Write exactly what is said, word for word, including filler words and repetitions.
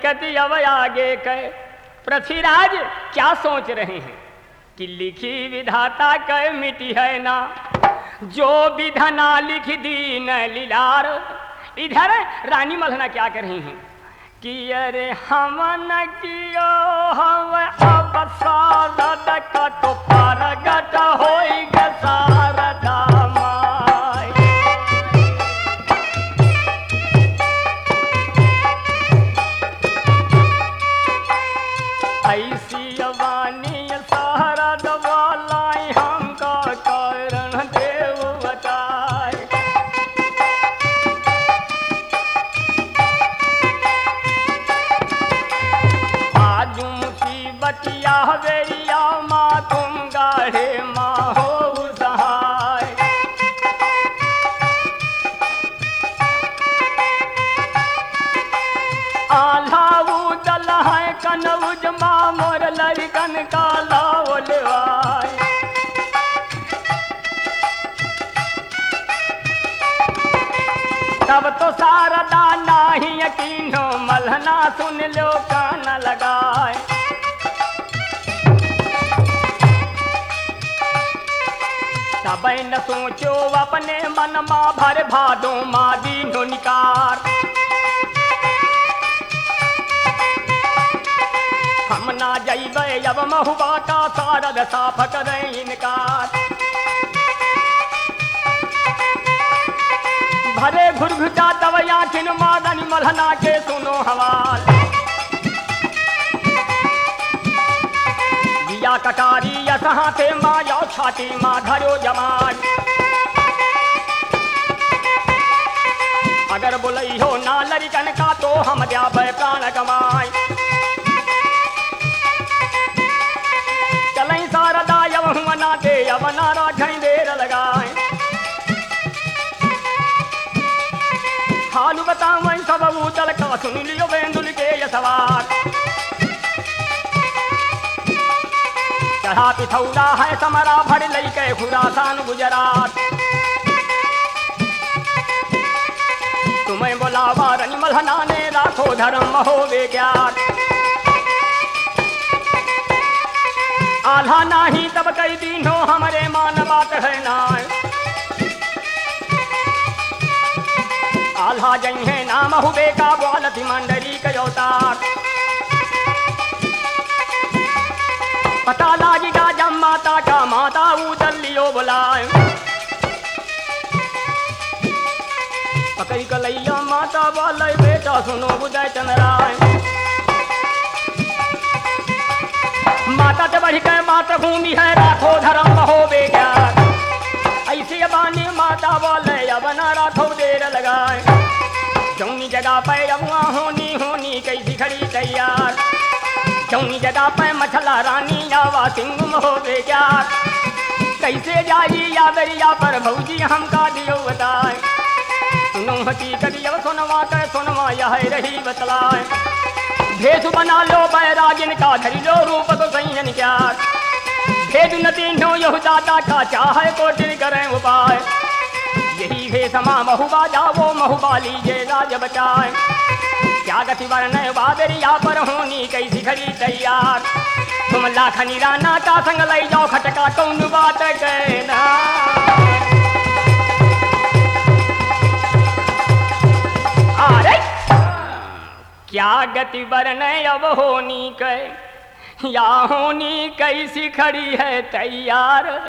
कति अब आगे कह पृथ्वीराज क्या सोच रहे हैं कि लिखी विधाता कह मिटी है ना, जो विधना लिख दी न लीलार। इधर रानी मल्हना क्या कर रही हैं कि अरे हम न कियो हम अब सारद का तो परगट होई ग सारदा माय। ऐसी वाणी सारद वालाई हमका कारण देव बताए। आज मुसीबतिया वेरिया माँ तुम गाढ़े माँ हो सहाय। आल्हा उदल है कनौज माँ मोर लड़कन का लावलवाय। तब तो सारदा नाही यकीनो मल्हना सुन लो कान लगाए। तब न सोचो अपने मन माँ भर भादो माँ दीनो निकार। हम ना जइबे अब महुबा का सारद साफ करे इनकार। भरे घुरघुटा तब आखिन मादनी मल्हना के सुनो हवाल। दिया कटारी यसहा थे माँ यो छाती माँ धरो जमाज। अगर बोलई हो ना लड़कन का तो हम द्याबे प्राण गमाय। चलई सारदा यव हुआ ना दे यव ना राखई देर लगाए। हालू बताऊं सब उतल का सुन लियो बेंदुल के यसवार। चढ़ा पिथौरा है समरा भर लई के खुरासान गुजरात। तुम्हें बोलावा रनी मल्हना ने राखो धर्म होवे ज्ञात। आल्हा नाही तब कई दिन हो हमारे मान बात है नाय। आल्हा जई है नाम हुबे का ग्वालती मंडली के अवतार। पता लागेगा जब माता का माता उदल लियो बुलाए। पकई कलैया माता वाले बेटा सुनो उदय चंद्राय। माता से बढ़ के मातृभूमि है राखो धर्म होवे ज्ञान। ऐसे बानी माता बोले अब न राखो देर लगाए। जौनी जगह पे अबुआ होनी होनी कैसी खड़ी तैयार। जौनी जगह पे मछला रानी आवा सिंगुम होवे ज्ञान। कैसे जाई या दरिया पर भौजी हमका दियो बताए। सुनो हकीकत अब सुनवा के सुनवा यह रही बतलाए। भेद बना लो बैरागिन का धरी लो रूप तो सही क्या। भेद नदी नो यह दादा का चाहे कोटिल करें उपाय। यही है समा महुबा जावो महुबा लीजिए राज बचाए। क्या गति वर्ण बादरिया पर होनी कैसी खड़ी तैयार। तुम लाखनी राना का संग लई जाओ खटका कौन बात कहना। अरे क्या गति वर्ण अब होनी कै या होनी कैसी खड़ी है तैयार।